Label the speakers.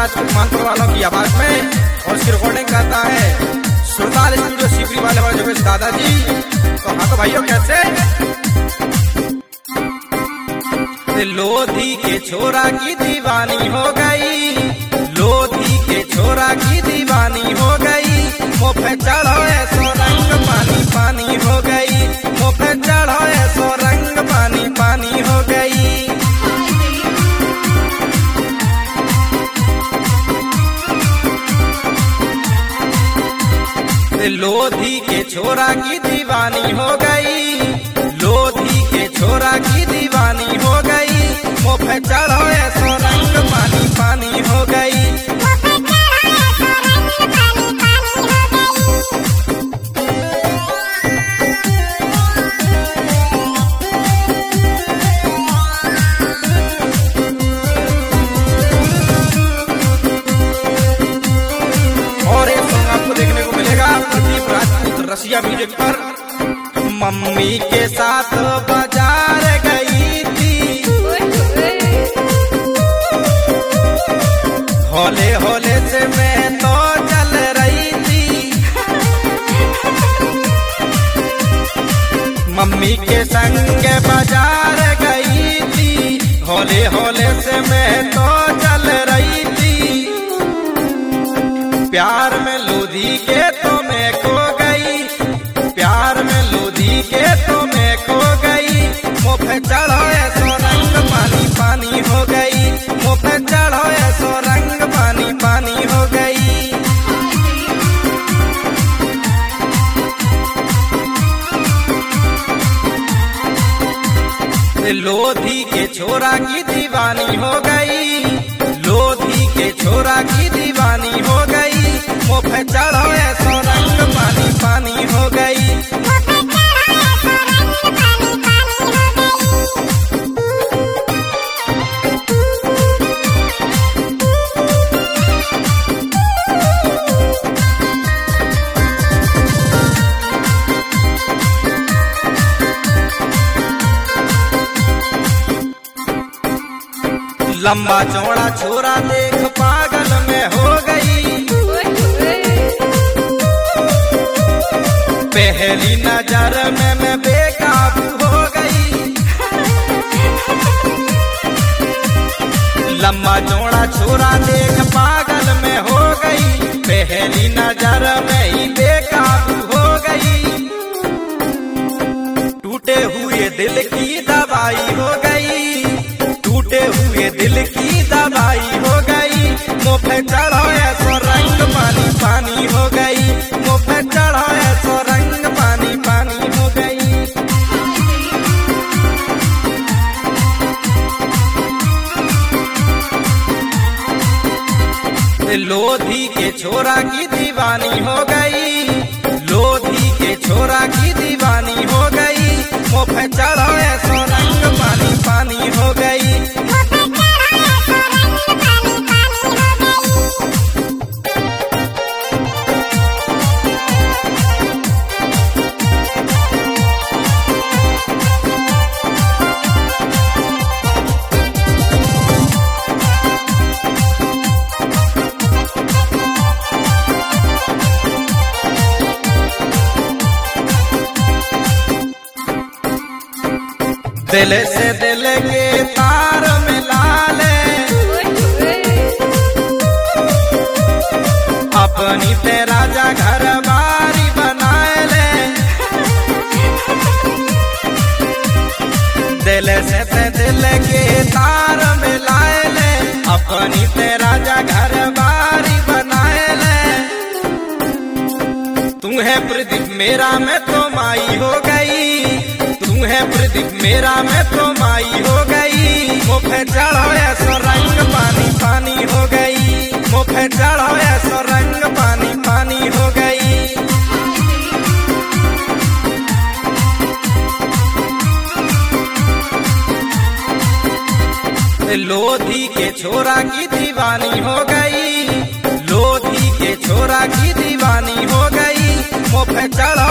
Speaker 1: राजपूत मानपुर वालों की आवाज में और इसकी रिकॉर्डिंग करता है सुरताल स्टूडियो सीपरी वाले जोगेश दादाजी। तो हाँ तो भाइयों कैसे लोधी के छोरा की दीवानी हो गई, लोधी के छोरा की दीवानी हो गई, मुँह चढ़ो ऐसो रंग पानी पानी हो गई, मुँह चढ़ो ऐसो रंग पानी पानी हो गई। लोधी के छोरा की दीवानी हो गई, लोधी के छोरा की दीवानी हो गई, मुँह चढ़ो ऐसो रंग पानी पानी हो गई। और एक सॉन्ग आपको देखने को मिलेगा प्रदीप राजपूत रसिया म्यूजिक पर। मम्मी के साथ बाजार गई थी, होले होले से मैं तो चल रही थी, मम्मी के संग बाजार गई थी, होले होले से मैं तो चल रही थी। प्यार में लोधी के तो मैं खो गई, प्यार में लोधी के तो मैं खो गई, मुँह चढ़ो ऐसो रंग पानी पानी हो गई, मुँह चढ़ो ऐसो रंग पानी पानी हो गई। लोधी के छोरा की दीवानी हो गई, लोधी के छोरा की दीवानी हो गई, मुँह चढ़ो ऐसो रंग पानी पानी हो गई। लंबा चौड़ा छोरा देख पागल में हो गई, पहली नजर में मैं बेकाबू हो गई। लंबा चौड़ा छोरा देख पागल में हो गई, पहली नजर में ही बेकाबू हो गई। टूटे हुए दिल की दवाई हो गई, टूटे हुए दिल की दवाई हो गई, मुँह चढ़ो ऐसो रंग पानी पानी हो गई, मुँह चढ़ो ऐसो रंग पानी पानी हो गई। लोधी के छोरा की दीवानी हो गई, लोधी के छोरा की दीवानी हो गई, मुँह चढ़ो ऐसो रंग पानी पानी हो गई। दिल से दिल के तार मिला ले, अपनी तेरा जा घर बारी बनाए ले, दिल से दिल के तार मिलाए ले, अपनी तेरा जा घर बारी बनाए ले। तू है प्रदीप मेरा मैं तो माई हो गई, तू है प्रदीप मेरा मैं तो माई हो गई, मुँह चढ़ो ऐसो रंग पानी पानी हो गई, मुँह चढ़ो ऐसो रंग पानी पानी हो गई। लोधी के छोरा की दीवानी हो गई, लोधी के छोरा की दीवानी हो गई, मुँह चढ़ो